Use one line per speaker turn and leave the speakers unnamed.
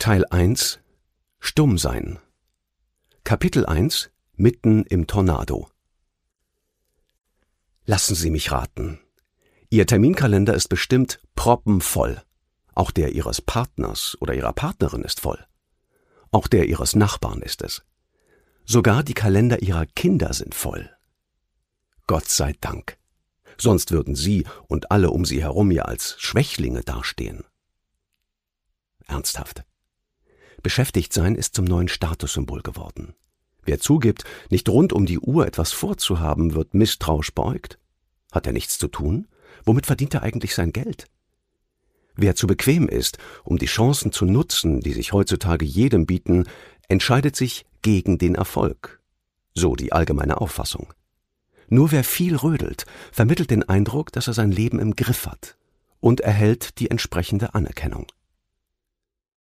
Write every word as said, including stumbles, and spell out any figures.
Teil eins Stumm sein. Kapitel eins Mitten im Tornado. Lassen Sie mich raten. Ihr Terminkalender ist bestimmt proppenvoll. Auch der Ihres Partners oder Ihrer Partnerin ist voll. Auch der Ihres Nachbarn ist es. Sogar die Kalender Ihrer Kinder sind voll. Gott sei Dank. Sonst würden Sie und alle um Sie herum ja als Schwächlinge dastehen. Ernsthaft. Beschäftigt sein ist zum neuen Statussymbol geworden. Wer zugibt, nicht rund um die Uhr etwas vorzuhaben, wird misstrauisch beäugt. Hat er nichts zu tun? Womit verdient er eigentlich sein Geld? Wer zu bequem ist, um die Chancen zu nutzen, die sich heutzutage jedem bieten, entscheidet sich gegen den Erfolg. So die allgemeine Auffassung. Nur wer viel rödelt, vermittelt den Eindruck, dass er sein Leben im Griff hat und erhält die entsprechende Anerkennung.